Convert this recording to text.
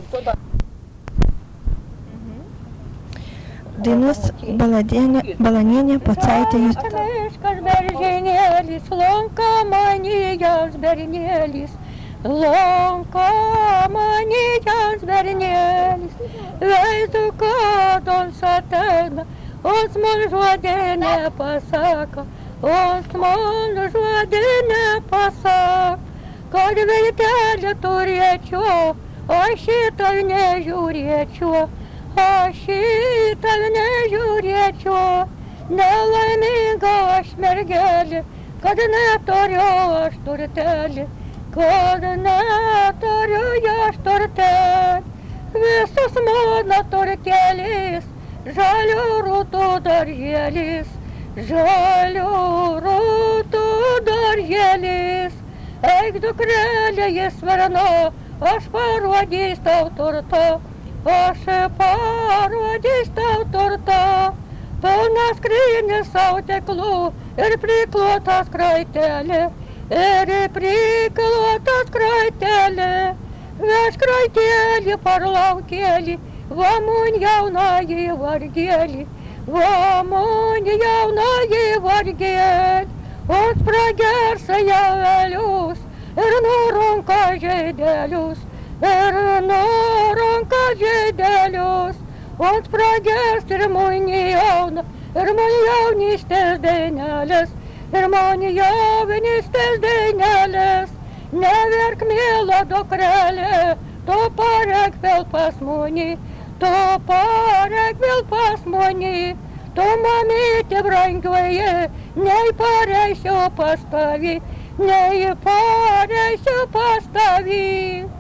Dainos balanienė Pocaitė. Miškas beržinėlis, lonka manijas bernėlis, lonka manijas bernėlis, veidu, kad ons ateina, ons man žodį nepasako, ons man žodį nepasako, kad veitelį turėčiau, aš šitą nežiūrėčiau. Aš šitą nežiūrėčiau, nelaiminga aš mergelė, kad neturiu aš turtelį, kad neturiu aš turtelį. Visus mano turtelis, žalių rūtų darželis, žalių rūtų darželis. Eik dukrelė, jis varno, aš parodys tau turtą. Aš parodys tau turtą, pilna skrynia sauteklų ir priklotas kraitelė, ir priklotas kraitelė. Veš kraitelį parlaukėlį, va mun jaunąjį vargėlį, va mun jaunąjį vargėlį. Ons pragersa javelius ir nurunka žaidelius. Ir nuranka žaidelius, ons pragers ir mani jaunystės dainelės, ir mani jaunystės dainelės. Neverk, mėla dukrelė, tu parek vėl pas mani, tu parek vėl pas mani. Tu mamytė brangioji, nei pareisiu pas tavį, nei pareisiu pas tavį.